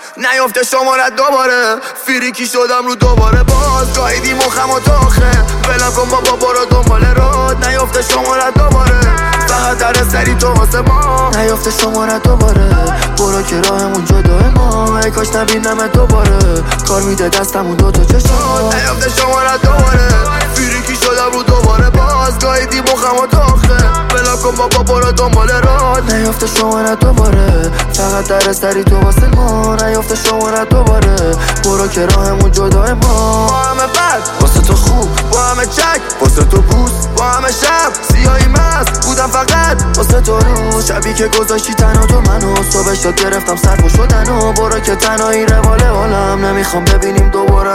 نیافته شمارت دوباره، فریکی شدم رو دوباره باز. گاهیدی مخم و تاخه ولم کن بابا برو دنبال راد. نیافته شمارت دوباره، فقط در سری تو واسه ما. نیافته شمارت دوباره، برو که راهمون جدای ما. ای کاش نبینمت دوباره، کار میده دستمون دوتا چشم. نیافته شمارت دوباره، فریکی شدم رو دوباره باز. گاهیدی مخم و تاخه ولم کن بابا برو دنبال راد. نیافته شمارت دوباره، فقط در سری تو واسه ما. نیافته شمارت دوباره، برو که راهمون جدای ما. با همه بد واسه تو خوب، با همه چک واسه تو بوس، با همه شب سیاهی مست بودم فقط واسه تو رو. شبی که گذاشتی تنها تو منو، صبح شد گرفتم سرپو شدن و برو که تنهایی روال حالم. نمیخوام ببینیم دوباره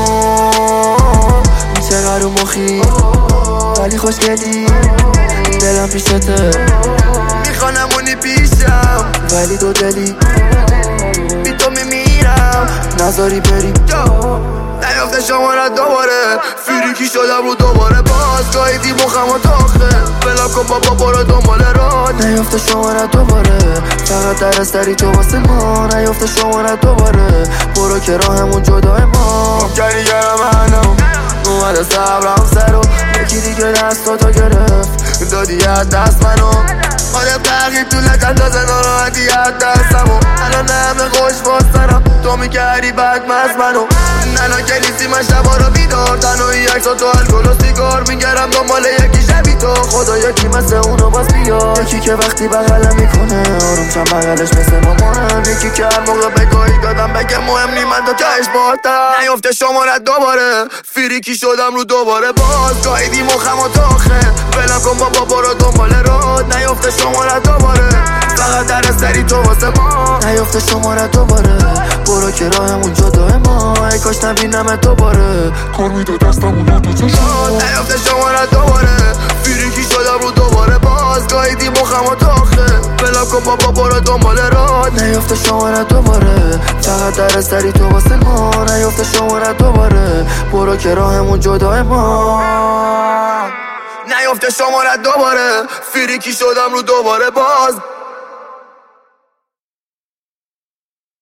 همو. چقدر مخی ولی خوشگلی، دلم پیشته میخوانمونی پیشم ولی دو دلی بی تو میمیرم نذاری بری. نیافته شمارت دوباره، فریکی شدم رو دوباره باز. گاهیدی مخم و تاخه ولم کن بابا برو دنبال راد. نیافته شمارت دوباره، فقط در سری تو واسه ما. نیافته شمارت دوباره، برو که راهمون جدای ما. ممکنی گرم منو اومده صبرم سرو، یکی دیگه دستاتو گرفت دادی از دست منو. آدم تغییر تو لکندازه ناراحتی از دستمو. الان همه خوش باستنم تو میکردی بدمست منو. ننا که نیستی من شبا رو بیدار، تنهایی عکسا تو الکل و سیگار. میگرم دنبال یکی شبی تو، خدا یکی مثل اونو باز بیار. یکی که وقتی بغلم میکنه آروم چند بغلش مثل مامانم. یکی که هر موقع بگاهی دادم بگه مهم نی من تا تهش باهاتم. نیافته شمارت دوباره، فریکی شدم رو دوباره باز. گاهیدی مخم و تاخه ولم کن بابا برو دنبال راد. نیافته شمارت دوباره، فقط در سری تو واسه ما. نیافته شمارت دوباره، برو که راهمون جدای ما. ای کاش نبینمت دوباره، کار میده دستمون دوتا چشم. نیافته شمارت دوباره، فریکی شدم رو دوباره باز. گاهیدی مخم و تاخه ولم کن بابا برو دنبال راد. نیافته شمارت دوباره، فقط در سری تو واسه ما. نیافته شمارت دوباره، برو که راهمون جدای ما. نیافته شمارت دوباره، فریکی شدم رو دوباره باز.